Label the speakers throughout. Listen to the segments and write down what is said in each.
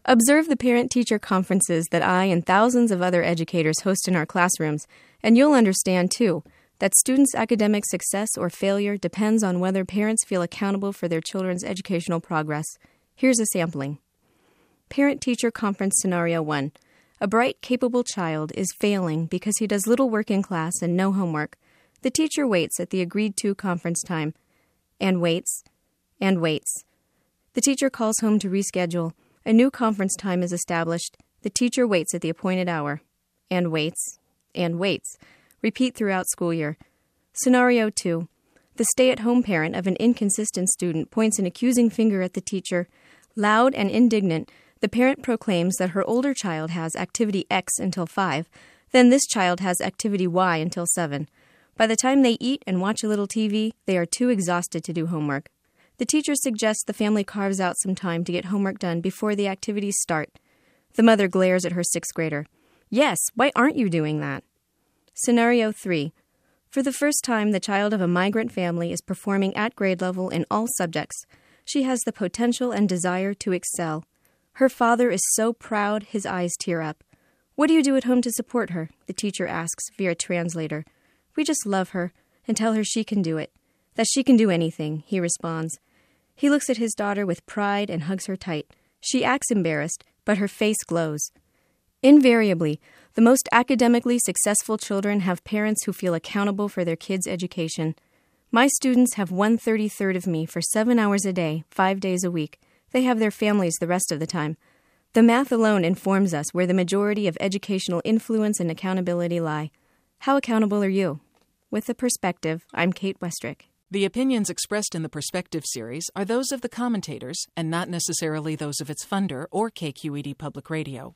Speaker 1: Observe the parent-teacher conferences that I and thousands of other educators host in our classrooms, and you'll understand, too, that students' academic success or failure depends on whether parents feel accountable for their children's educational progress. Here's a sampling. Parent-teacher conference scenario 1. A bright, capable child is failing because he does little work in class and no homework. The teacher waits at the agreed-to conference time, and waits, and waits. The teacher calls home to reschedule. A new conference time is established. The teacher waits at the appointed hour, and waits, and waits. Repeat throughout school year. Scenario 2. The stay-at-home parent of an inconsistent student points an accusing finger at the teacher. Loud and indignant, the parent proclaims that her older child has activity X until 5, then this child has activity Y until 7. By the time they eat and watch a little TV, they are too exhausted to do homework. The teacher suggests the family carves out some time to get homework done before the activities start. The mother glares at her 6th grader. Yes, why aren't you doing that? Scenario 3. For the first time, the child of a migrant family is performing at grade level in all subjects. She has the potential and desire to excel. Her father is so proud, his eyes tear up. What do you do at home to support her? The teacher asks via translator. We just love her and tell her she can do it. That she can do anything, he responds. He looks at his daughter with pride and hugs her tight. She acts embarrassed, but her face glows. Invariably, the most academically successful children have parents who feel accountable for their kids' education. My students have 1/33 of me for 7 hours a day, 5 days a week. They have their families the rest of the time. The math alone informs us where the majority of educational influence and accountability lie. How accountable are you? With The Perspective, I'm Kate Westrick.
Speaker 2: The opinions expressed in the Perspective series are those of the commentators and not necessarily those of its funder or KQED Public Radio.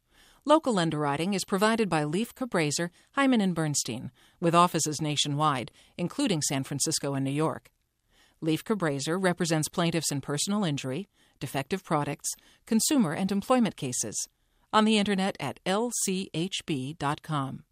Speaker 2: Local underwriting is provided by Leif Cabraser, Hyman & Bernstein, with offices nationwide, including San Francisco and New York. Leif Cabraser represents plaintiffs in personal injury, defective products, consumer and employment cases. On the Internet at lchb.com.